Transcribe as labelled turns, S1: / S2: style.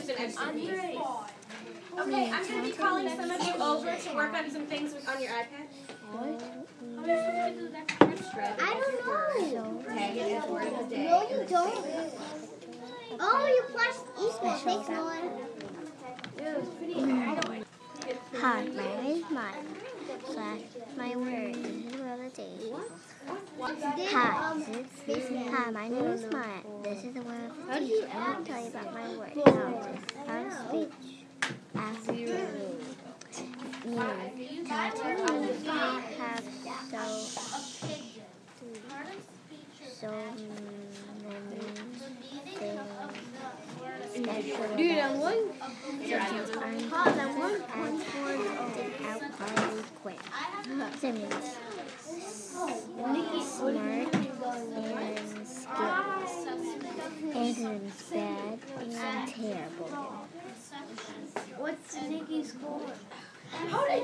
S1: just an extra piece. Okay, I'm going to be calling some of you over to work on some things on your iPad.
S2: I don't know.
S1: Tag it as word of the day.
S2: No, you don't. Oh, you pressed equal. Take one.
S3: Hi, my name is Maya. My word. This is word of the day. Hi, my name is Maya. This is the word of the day. I want to tell you about my word. Our speech after me. Tattoos have so many things.
S2: Dude, I'm one.
S3: Simmons. Smart and skills. Anthony's bad and terrible.
S2: What's Nikki's score?